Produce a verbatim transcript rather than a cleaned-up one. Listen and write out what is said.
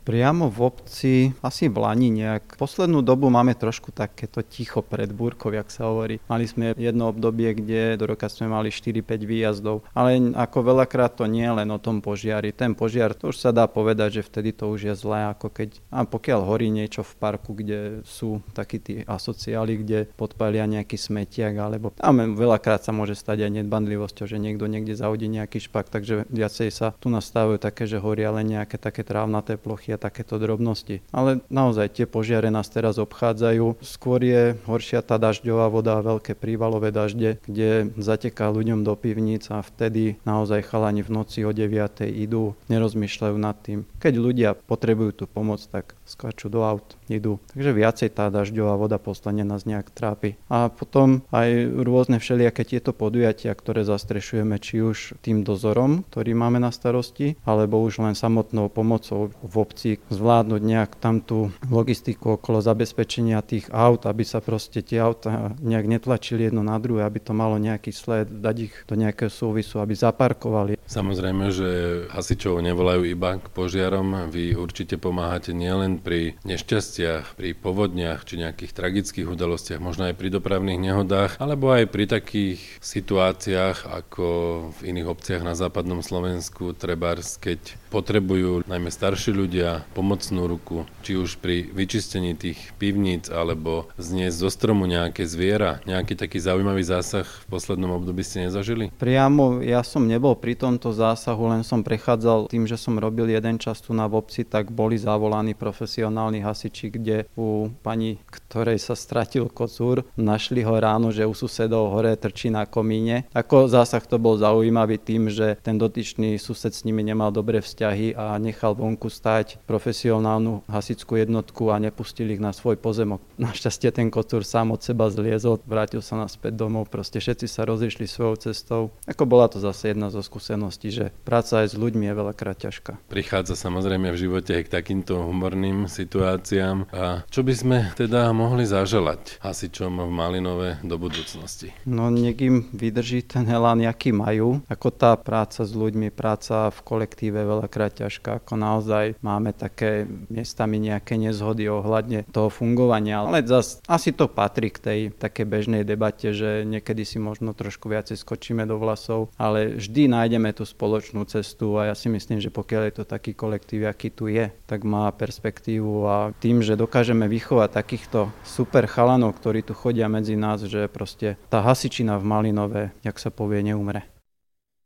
Priamo v obci, asi v Lani nejak. Poslednú dobu máme trošku takéto ticho pred búrkou, jak sa hovorí. Mali sme jedno obdobie, kde do roka sme mali štyri päť výjazdov. Ale ako veľakrát to nie len o tom požiari. Ten požiar, to už sa dá povedať, že vtedy to už je zlé, ako keď, a pokiaľ horí niečo v parku, kde sú takí tí asociáli, kde podpália nejaký smetiak, alebo tam veľakrát sa môže stať aj nedbanlivosťou, že niekto niekde zahodí nejaký špak, takže viacej sa tu nastavujú také, že horia len nejaké také trávnaté plochy a takéto drobnosti. Ale naozaj tie požiare nás teraz obchádzajú. Skôr je horšia tá dažďová voda, veľké prívalové dažde, kde zateká ľuďom do pivníc a vtedy naozaj chalani v noci o deviatej idú, nerozmýšľajú nad tým. Keď ľudia potrebujú tú pomoc, tak skáču do aut, idú. Takže viacej tá dažďová voda posledne nás nejak trápi. A potom aj rôzne všelijaké tieto podujatia, ktoré zastrešujeme či už tým dozorom, ktorý máme na starosti, alebo už len samotnou pomocou v obci zvládnuť nejak tam tú logistiku okolo zabezpečenia tých aut, aby sa proste tie auta nejak netlačili jedno na druhé, aby to malo nejaký sled, dať ich do nejakého súvisu, aby zaparkovali. Samozrejme, že hasičov nevolajú iba k požiarom. Vy určite pomáhate nielen pri nešťastiach, pri povodniach či nejakých tragických udalostiach, možno aj pri dopravných nehodách, alebo aj pri takých situáciách ako v iných obciach na západnom Slovensku, trebárs, keď potrebujú najmä starší ľudia pomocnú ruku, či už pri vyčistení tých pivníc alebo zniesť zo stromu nejaké zviera. Nejaký taký zaujímavý zásah v poslednom období ste nezažili? Priamo ja som nebol pri tomto zásahu, len som prechádzal tým, že som robil jeden čas tu na v obci, tak boli zavolaní profesionálni hasiči, kde u pani, ktorej sa stratil kocúr, našli ho ráno, že u susedov hore trčí na komíne. Ako zásah to bol zaujímavý tým, že ten dotyčný sused s nimi nemal dobré vzťahy a nechal vonku stáť profesionálnu hasičskú jednotku a nepustili ich na svoj pozemok. Našťastie ten kocúr sám od seba zliezol, vrátil sa naspäť domov, proste všetci sa rozišli svojou cestou. Ako bola to zase jedna zo skúseností, že práca aj s ľuďmi je veľakrát ťažká. Prichádza samozrejme v živote aj k takýmto humorným situáciám. A čo by sme teda mohli zaželať hasičom v Malinove do budúcnosti? No nech im vydrží ten elán, aký majú. Ako tá práca s ľuďmi, práca v kolektíve veľakrát ťažká, ako naozaj máme také miestami nejaké nezhody ohľadne toho fungovania, ale zas asi to patrí k tej také bežnej debate, že niekedy si možno trošku viacej skočíme do vlasov, ale vždy nájdeme tú spoločnú cestu a ja si myslím, že pokiaľ je to taký kolektív, aký tu je, tak má perspektívu a tým, že dokážeme vychovať takýchto super chalanov, ktorí tu chodia medzi nás, že proste tá hasičina v Malinove, jak sa povie, neumre.